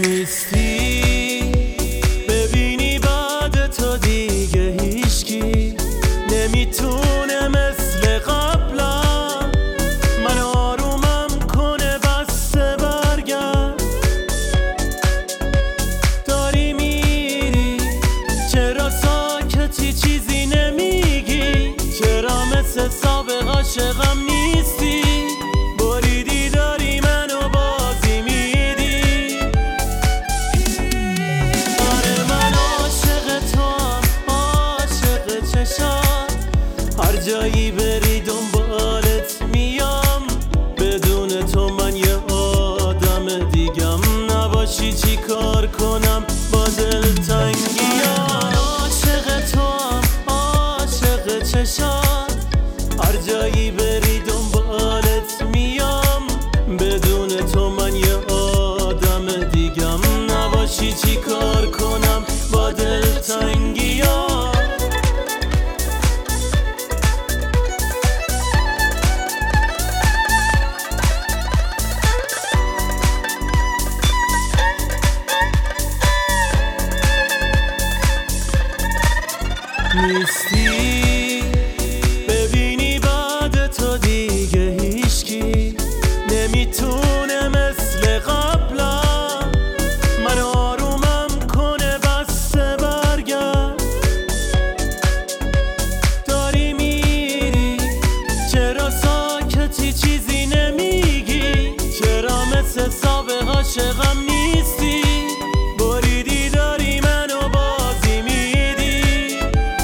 نیستی ببینی بعد تو دیگه هیچکی نمیتونه مثل قبلا من آرومم کنه بسته برگرد. داری میری چرا ساکتی چیزی نمیگی؟ چرا مثل سابق عاشقم نیستی؟ بریدی داری منو بازی میدی. آره من عاشق توام، عاشق چشات، هر جایی بری دنبالت میام. بدون تو من یه آدم دیگم، نباشی چی کار کنم با دلتنگیام. عاشق توام، عاشق چشات، هر جایی بری دنبالت میام. بدون تو من یه آدم دیگم، نباشی چی کار کنم با دلتنگیام. نیستی ببینی بعد تو دیگه هیچکی نمیتونه مثل قبلا من آرومم کنه بسته برگرد. داری میری چرا ساکتی چیزی نمیگی؟ چرا مثل سابق عاشقم نیستی؟ بریدی داری منو بازی میدی.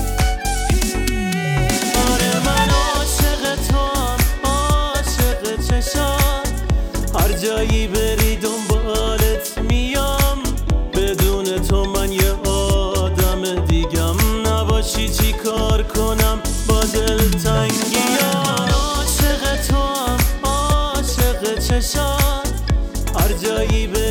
آره من عاشق توام، عاشق چشات، هر جایی بری دنبالت میام. بدون تو من یه آدم دیگم، نباشی چی کار کنم با دلتنگیام. عاشق توام، عاشق چشات، هر جایی بری